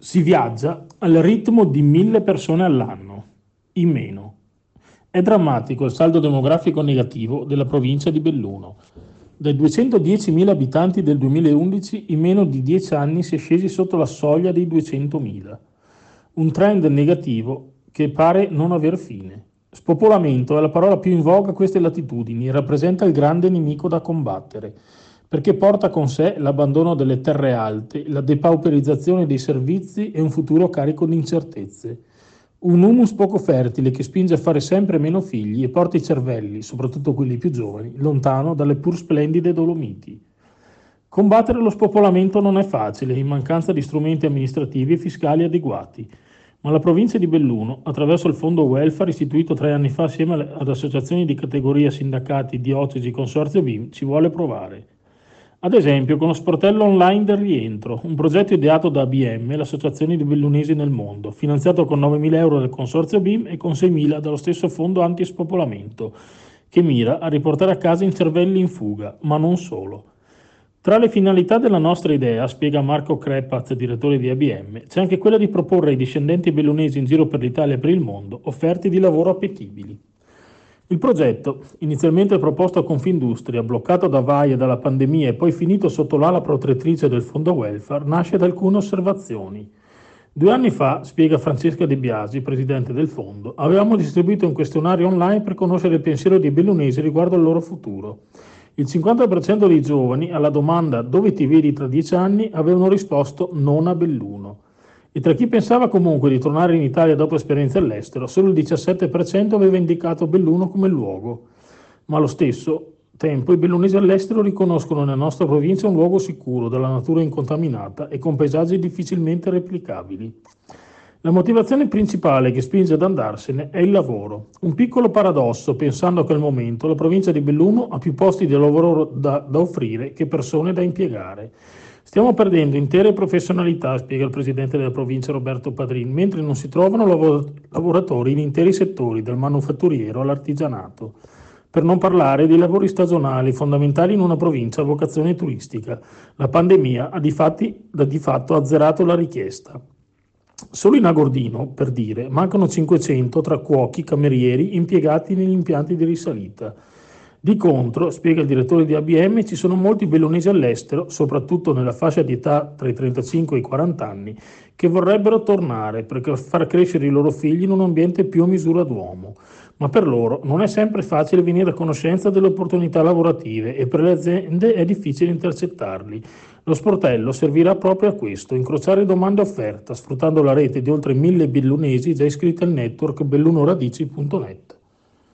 Si viaggia al ritmo di 1000 persone all'anno, in meno. È drammatico il saldo demografico negativo della provincia di Belluno. Dai 210.000 abitanti del 2011, in meno di 10 anni si è scesi sotto la soglia dei 200.000. Un trend negativo che pare non aver fine. Spopolamento è la parola più in voga a queste latitudini e rappresenta il grande nemico da combattere, perché porta con sé l'abbandono delle terre alte, la depauperizzazione dei servizi e un futuro carico di incertezze. Un humus poco fertile che spinge a fare sempre meno figli e porta i cervelli, soprattutto quelli più giovani, lontano dalle pur splendide Dolomiti. Combattere lo spopolamento non è facile, in mancanza di strumenti amministrativi e fiscali adeguati, ma la provincia di Belluno, attraverso il fondo welfare istituito 3 anni fa assieme ad associazioni di categoria, sindacati, diocesi, consorzio BIM, ci vuole provare. Ad esempio con lo sportello online del rientro, un progetto ideato da ABM, l'Associazione di Bellunesi nel Mondo, finanziato con 9.000 euro del consorzio BIM e con 6.000 dallo stesso fondo antispopolamento, che mira a riportare a casa i cervelli in fuga, ma non solo. Tra le finalità della nostra idea, spiega Marco Crepaz, direttore di ABM, c'è anche quella di proporre ai discendenti bellunesi in giro per l'Italia e per il mondo offerte di lavoro appetibili. Il progetto, inizialmente proposto a Confindustria, bloccato da VAI e dalla pandemia e poi finito sotto l'ala protettrice del fondo welfare, nasce da alcune osservazioni. 2 anni fa, spiega Francesca De Biasi, presidente del fondo, avevamo distribuito un questionario online per conoscere il pensiero dei bellunesi riguardo al loro futuro. Il 50% dei giovani alla domanda «Dove ti vedi tra 10 anni?» avevano risposto «Non a Belluno». E tra chi pensava comunque di tornare in Italia dopo esperienze all'estero, solo il 17% aveva indicato Belluno come luogo. Ma allo stesso tempo i bellunesi all'estero riconoscono nella nostra provincia un luogo sicuro, dalla natura incontaminata e con paesaggi difficilmente replicabili. La motivazione principale che spinge ad andarsene è il lavoro. Un piccolo paradosso, pensando che al momento la provincia di Belluno ha più posti di lavoro da offrire che persone da impiegare. Stiamo perdendo intere professionalità, spiega il presidente della provincia Roberto Padrin, mentre non si trovano lavoratori in interi settori, dal manufatturiero all'artigianato. Per non parlare dei lavori stagionali, fondamentali in una provincia a vocazione turistica. La pandemia ha di fatto azzerato la richiesta. Solo in Agordino, per dire, mancano 500 tra cuochi, camerieri, impiegati negli impianti di risalita. Di contro, spiega il direttore di ABM, ci sono molti bellunesi all'estero, soprattutto nella fascia di età tra i 35 e i 40 anni, che vorrebbero tornare per far crescere i loro figli in un ambiente più a misura d'uomo. Ma per loro non è sempre facile venire a conoscenza delle opportunità lavorative e per le aziende è difficile intercettarli. Lo sportello servirà proprio a questo, incrociare domanda e offerta, sfruttando la rete di oltre 1000 bellunesi già iscritti al network bellunoradici.net.